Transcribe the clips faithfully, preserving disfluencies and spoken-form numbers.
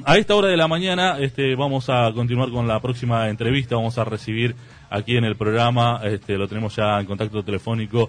A esta hora de la mañana este, vamos a continuar con la próxima entrevista. Vamos a recibir aquí en el programa, este, lo tenemos ya en contacto telefónico,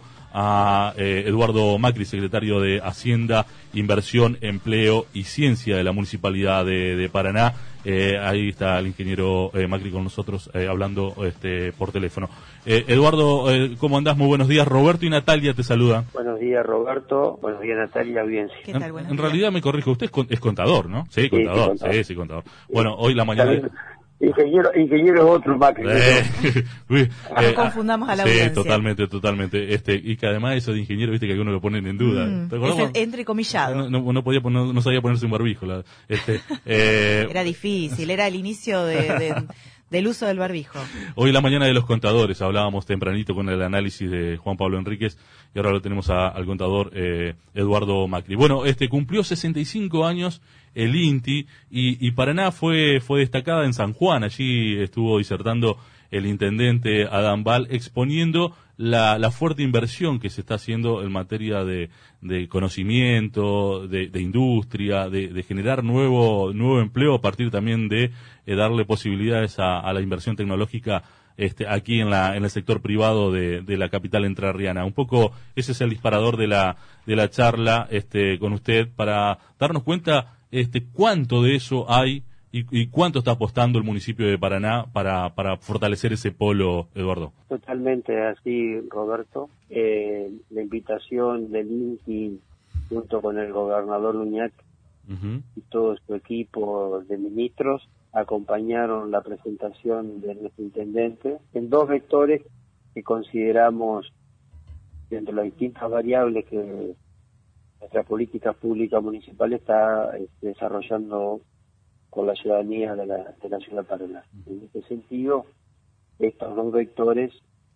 a eh, Eduardo Macri, secretario de Hacienda, Inversión, Empleo y Ciencia de la Municipalidad de, de Paraná. Eh, ahí está el ingeniero eh, Macri con nosotros eh, hablando este, por teléfono. Eh, Eduardo, eh, ¿cómo andás? Muy buenos días. Roberto y Natalia te saludan. Buenos días, Roberto. Buenos días, Natalia. Bien. ¿Qué tal? En, Buenos en días. realidad me corrijo, usted es, con, es contador, ¿no? Sí, contador. Sí, contador. Sí, sí, contador. Bueno, hoy la mañana... Ingeniero, ingeniero es otro, Macri. Eh, uy, no eh, confundamos a la sí, audiencia. totalmente, totalmente. Este, y que además eso de ingeniero, viste que algunos lo ponen en duda. Mm, ¿Te acordás? es entrecomillado. No, no, no podía no, no sabía ponerse un barbijo. La, este, eh, era difícil, era el inicio de, de, del uso del barbijo. Hoy la mañana de los contadores, hablábamos tempranito con el análisis de Juan Pablo Enríquez y ahora lo tenemos a, al contador eh, Eduardo Macri. Bueno, este cumplió sesenta y cinco años el INTI y, y Paraná fue, fue destacada en San Juan. Allí estuvo disertando el intendente Adán Bal exponiendo la, la fuerte inversión que se está haciendo en materia de, de conocimiento, de, de industria, de, de generar nuevo, nuevo empleo a partir también de eh, darle posibilidades a, a la inversión tecnológica este, aquí en la en el sector privado de, de la capital entrerriana. Un poco ese es el disparador de la de la charla este, con usted para darnos cuenta este, cuánto de eso hay y, y cuánto está apostando el municipio de Paraná para, para fortalecer ese polo, Eduardo. Totalmente así, Roberto. Eh, la invitación del INTI junto con el gobernador Uñac uh-huh. y todo su equipo de ministros acompañaron la presentación de nuestro intendente en dos vectores que consideramos, dentro de las distintas variables que nuestra política pública municipal está este, desarrollando con la ciudadanía de la, de la ciudad de Paraná. En este sentido, estos dos vectores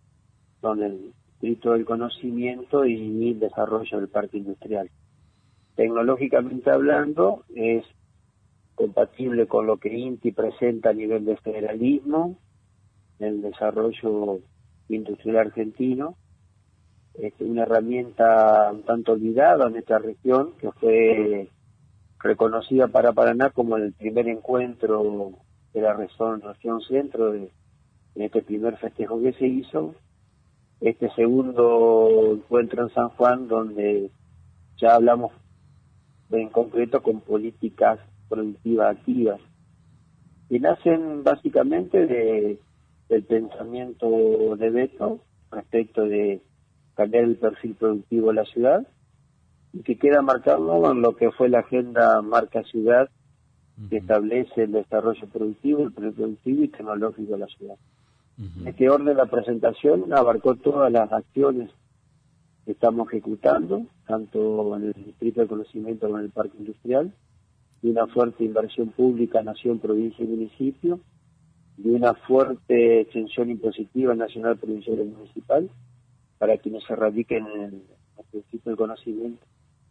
son el grito del conocimiento y el desarrollo del parque industrial. Tecnológicamente hablando, es compatible con lo que INTI presenta a nivel de federalismo, el desarrollo industrial argentino, es una herramienta un tanto olvidada en esta región, que fue reconocida para Paraná como el primer encuentro de la región, región centro, de, en este primer festejo que se hizo, este segundo encuentro en San Juan, donde ya hablamos en concreto con políticas productivas activas, que nacen básicamente de, del pensamiento de Beto respecto de cambiar el perfil productivo de la ciudad, y que queda marcado en lo que fue la agenda Marca Ciudad, que uh-huh. establece el desarrollo productivo, el productivo y tecnológico de la ciudad. Uh-huh. En este orden, la presentación abarcó todas las acciones que estamos ejecutando, tanto en el Distrito de Conocimiento como en el Parque Industrial, de una fuerte inversión pública, nación, provincia y municipio, de una fuerte extensión impositiva nacional, provincial y municipal, para quienes se radiquen en el Distrito de Conocimiento,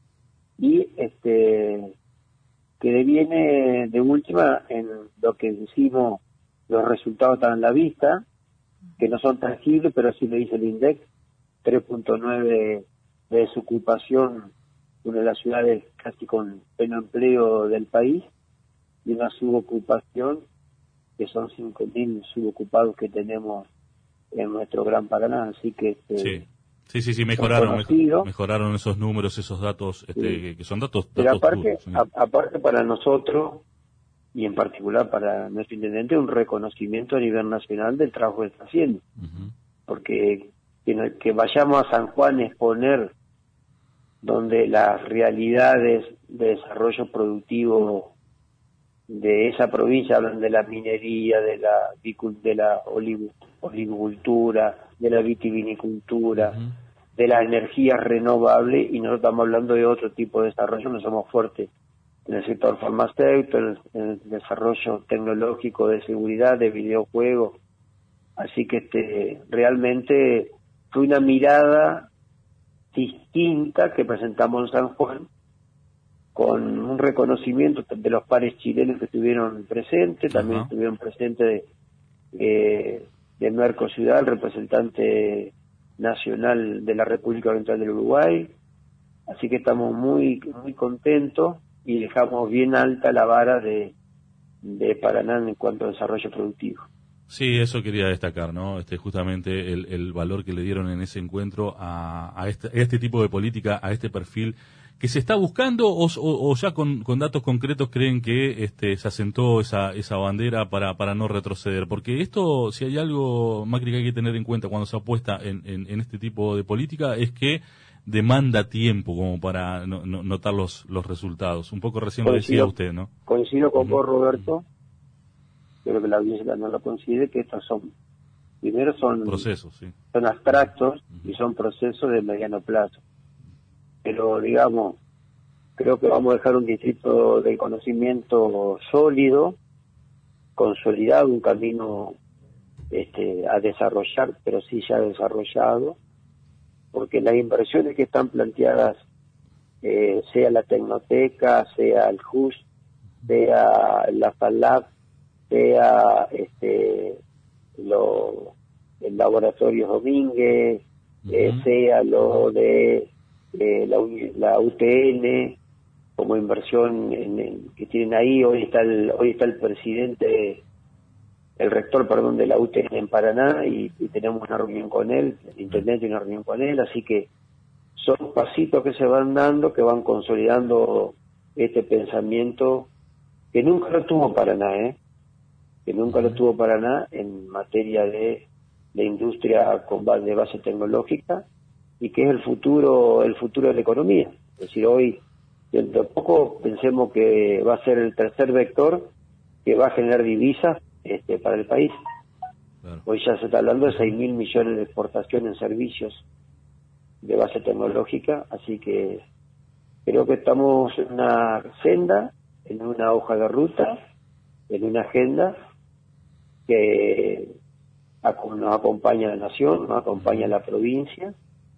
y este que deviene de última en lo que decimos, los resultados están en la vista, que no son tangibles, pero sí lo dice el INDEC, tres punto nueve de desocupación, una de las ciudades casi con pleno empleo del país, y una subocupación que son cinco mil subocupados que tenemos en nuestro Gran Paraná, así que este, sí. Sí, sí, sí, mejoraron, mejor, mejoraron esos números, esos datos, este, sí. que, que son datos, datos Pero aparte, duros, ¿sí? a, aparte para nosotros, y en particular para nuestro intendente, un reconocimiento a nivel nacional del trabajo que está haciendo. Uh-huh. Porque que, que vayamos a San Juan a exponer donde las realidades de desarrollo productivo de esa provincia, hablan de la minería, de la, de la olivicultura, de la vitivinicultura, uh-huh. de las energías renovables, y nosotros estamos hablando de otro tipo de desarrollo. No somos fuertes en el sector farmacéutico, en el, en el desarrollo tecnológico de seguridad, de videojuegos. Así que este realmente fue una mirada distinta que presentamos en San Juan, con un reconocimiento de los pares chilenos que estuvieron presentes, también uh-huh. estuvieron presentes de, eh, de Mercociudad, el representante nacional de la República Oriental del Uruguay, así que estamos muy muy contentos y dejamos bien alta la vara de, de Paraná en cuanto a desarrollo productivo. Sí, eso quería destacar, ¿no? Este, justamente el, el valor que le dieron en ese encuentro a, a, este, a este tipo de política, a este perfil que se está buscando, o, o, o ya con, con datos concretos creen que este, se asentó esa, esa bandera para, para no retroceder. Porque esto, si hay algo, Macri, que hay que tener en cuenta cuando se apuesta en, en, en este tipo de política, es que demanda tiempo como para no, no, notar los, los resultados. Un poco recién coincido, lo decía usted, ¿no? Coincido con uh-huh. vos, Roberto. Creo que la audiencia no lo coincide, que estos son, primero son procesos, sí. son abstractos uh-huh. y son procesos de mediano plazo. Pero, digamos, creo que vamos a dejar un distrito de conocimiento sólido, consolidado, un camino este, a desarrollar, pero sí ya desarrollado, porque las inversiones que están planteadas, eh, sea la Tecnoteca, sea el J U S, sea la FALAB, sea este lo el laboratorio Domínguez, uh-huh. eh, sea lo de eh, la, la U T N como inversión en, en, que tienen ahí. Hoy está el hoy está el presidente, el rector, perdón, de la U T N en Paraná y, y tenemos una reunión con él, el intendente una reunión con él, así que son pasitos que se van dando, que van consolidando este pensamiento que nunca lo tuvo Paraná, ¿eh? que nunca lo tuvo Paraná en materia de, de industria con base, de base tecnológica, y que es el futuro el futuro de la economía. Es decir, hoy, dentro de poco, pensemos que va a ser el tercer vector que va a generar divisas este, para el país. Claro. Hoy ya se está hablando de seis mil millones de exportación en servicios de base tecnológica, así que creo que estamos en una senda, en una hoja de ruta, en una agenda que nos acompaña la nación, nos acompaña la provincia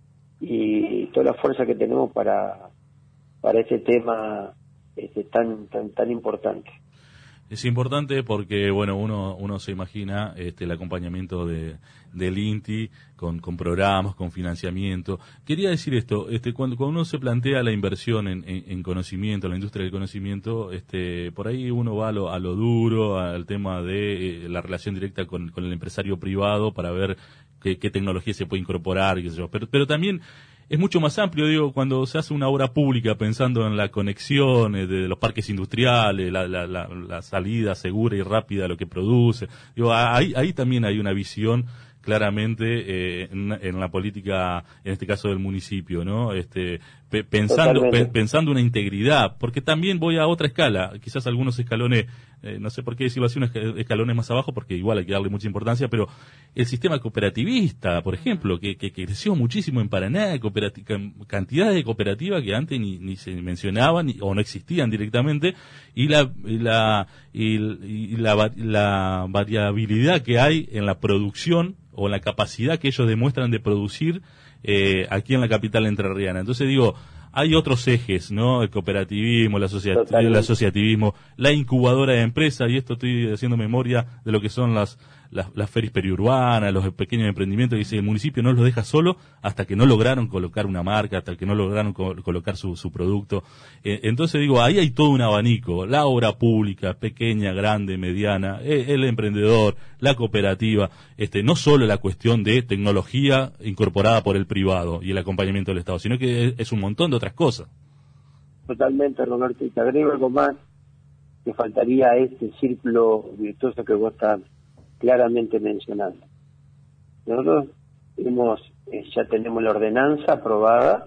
y toda la fuerza que tenemos para para este tema este, tan tan tan importante. Es importante porque, bueno, uno uno se imagina este, el acompañamiento de del INTI con, con programas, con financiamiento. Quería decir esto, este, cuando, cuando uno se plantea la inversión en, en, en conocimiento, en la industria del conocimiento, este, por ahí uno va a lo, a lo duro, al tema de eh, la relación directa con, con el empresario privado para ver qué, qué tecnología se puede incorporar, qué sé yo. Pero, pero también es mucho más amplio, digo, cuando se hace una obra pública pensando en la conexión de, de los parques industriales, la, la, la, la salida segura y rápida de lo que produce. Digo, ahí, ahí también hay una visión claramente eh, en, en la política, en este caso del municipio, ¿no? Este, pe, pensando pe, pensando una integridad, porque también voy a otra escala, quizás algunos escalones, eh, no sé por qué decirlo así, unos escalones más abajo, porque igual hay que darle mucha importancia, pero el sistema cooperativista, por ejemplo, que, que, que creció muchísimo en Paraná, cantidades de cooperativas que antes ni, ni se mencionaban ni, o no existían directamente, y la y la y, y la, la variabilidad que hay en la producción o en la capacidad que ellos demuestran de producir eh, aquí en la capital entrerriana. Entonces digo, hay otros ejes, ¿no? El cooperativismo, el, asociat el asociativismo, la incubadora de empresas, y esto estoy haciendo memoria de lo que son las las, las ferias periurbanas, los pequeños emprendimientos, que dice el municipio no los deja solo hasta que no lograron colocar una marca, hasta que no lograron co colocar su, su producto. Eh, entonces digo, ahí hay todo un abanico, la obra pública, pequeña, grande, mediana, el, el emprendedor, la cooperativa, este, no solo la cuestión de tecnología incorporada por el privado y el acompañamiento del Estado, sino que es, es un montón de otras cosas. Totalmente, Roberto, y te agrego algo más, que faltaría a este círculo virtuoso que vos estás claramente mencionando. Nosotros hemos, eh, ya tenemos la ordenanza aprobada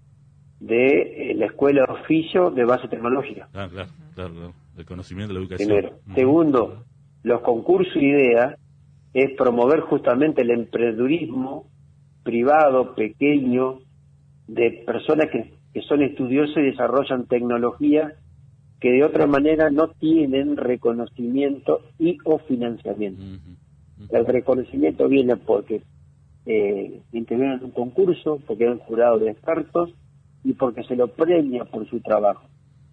de eh, la Escuela de Oficio de Base Tecnológica. Ah, claro, claro, claro. El conocimiento de la educación. Primero. Uh-huh. Segundo, los concursos IDEA es promover justamente el emprendedurismo privado, pequeño, de personas que, que son estudiosos y desarrollan tecnología que de otra manera no tienen reconocimiento y o financiamiento. Uh-huh. Uh-huh. El reconocimiento viene porque eh, intervienen en un concurso, porque eran jurados de expertos y porque se lo premia por su trabajo.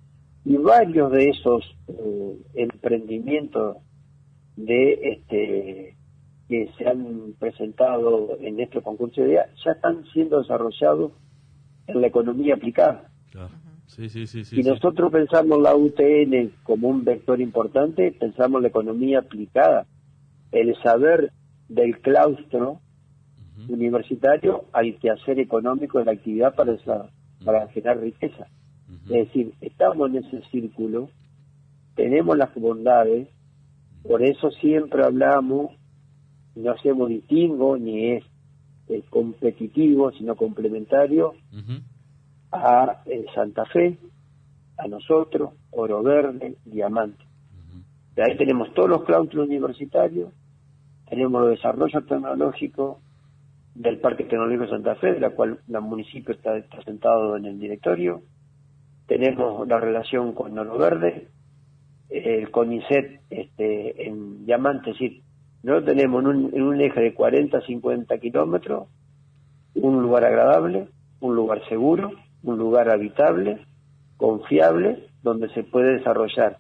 Y varios de esos eh, emprendimientos de este que se han presentado en este concurso de idea ya están siendo desarrollados en la economía aplicada. Claro. Sí, sí, sí, sí, si sí. nosotros pensamos la U T N como un vector importante, pensamos la economía aplicada, el saber del claustro uh-huh. universitario al quehacer económico de la actividad para, esa, para generar riqueza. Uh-huh. Es decir, estamos en ese círculo, tenemos las bondades, por eso siempre hablamos, no hacemos distingo, ni es eh, competitivo, sino complementario uh-huh. a eh, Santa Fe, a nosotros, Oro Verde, Diamante. Uh-huh. De ahí tenemos todos los claustros universitarios, tenemos los desarrollos tecnológicos del Parque Tecnológico de Santa Fe, de la cual el municipio está, está sentado en el directorio, tenemos la relación con Oro Verde, el CONICET este, en Diamante, es decir, nosotros tenemos en un, en un eje de cuarenta a cincuenta kilómetros un lugar agradable, un lugar seguro, un lugar habitable, confiable, donde se puede desarrollar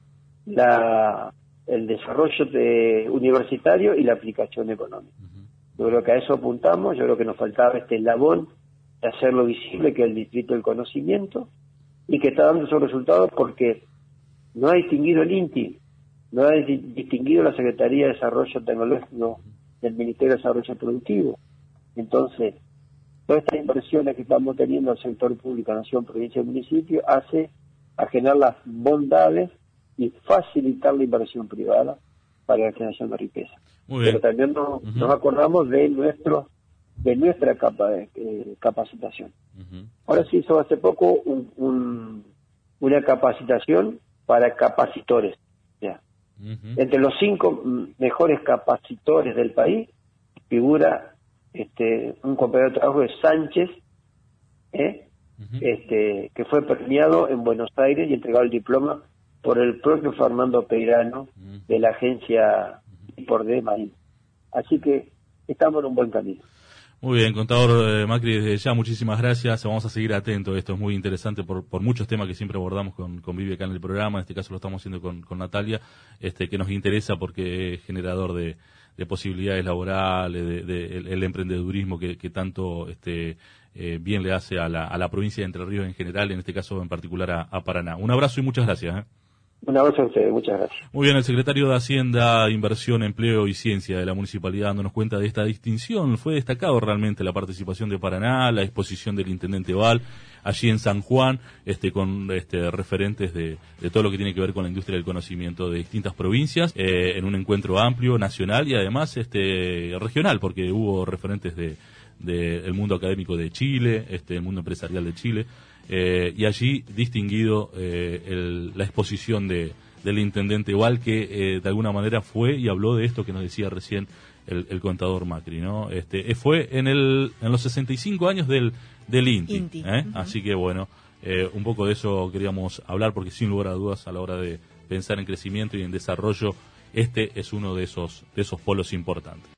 la, el desarrollo de, universitario y la aplicación económica. Uh-huh. Yo creo que a eso apuntamos, yo creo que nos faltaba este eslabón de hacerlo visible, que es el distrito del conocimiento, y que está dando esos resultados porque no ha distinguido el INTI, no ha distinguido la Secretaría de Desarrollo Tecnológico del Ministerio de Desarrollo Productivo. Entonces, todas estas inversiones que estamos teniendo al sector público, nación, provincia y municipio, hace a generar las bondades y facilitar la inversión privada para la generación de riqueza. Muy bien. Pero también nos, uh-huh. nos acordamos de nuestro de nuestra capa de, eh, capacitación. Uh-huh. Ahora se hizo hace poco un, un, una capacitación para capacitores. Ya. Uh-huh. Entre los cinco mejores capacitores del país figura este un compañero de trabajo de Sánchez, ¿eh? uh-huh. este que fue premiado en Buenos Aires y entregado el diploma por el propio Fernando Peirano uh-huh. de la agencia uh-huh. por de Marín. Así que estamos en un buen camino. Muy bien, contador eh, Macri, desde ya muchísimas gracias, vamos a seguir atentos, esto es muy interesante por, por muchos temas que siempre abordamos con, con Vivi acá en el programa, en este caso lo estamos haciendo con, con Natalia, este que nos interesa porque es generador de, de posibilidades laborales, de, de el, el emprendedurismo que, que tanto este eh, bien le hace a la, a la provincia de Entre Ríos en general, en este caso en particular a, a Paraná. Un abrazo y muchas gracias. ¿eh? Un abrazo a ustedes, muchas gracias. Muy bien, el secretario de Hacienda, Inversión, Empleo y Ciencia de la Municipalidad dándonos cuenta de esta distinción. Fue destacado realmente la participación de Paraná, la exposición del Intendente Val, allí en San Juan, este con este referentes de, de todo lo que tiene que ver con la industria del conocimiento de distintas provincias, eh, en un encuentro amplio, nacional y además este regional, porque hubo referentes de del mundo académico de Chile, este el mundo empresarial de Chile. Eh, y allí distinguido eh, el, la exposición de del intendente Val, que eh, de alguna manera fue y habló de esto que nos decía recién el, el contador Macri, ¿no? Este fue en el en los sesenta y cinco años del del INTI, INTI. ¿eh? Uh-huh. Así que bueno, eh, un poco de eso queríamos hablar porque sin lugar a dudas a la hora de pensar en crecimiento y en desarrollo este es uno de esos de esos polos importantes.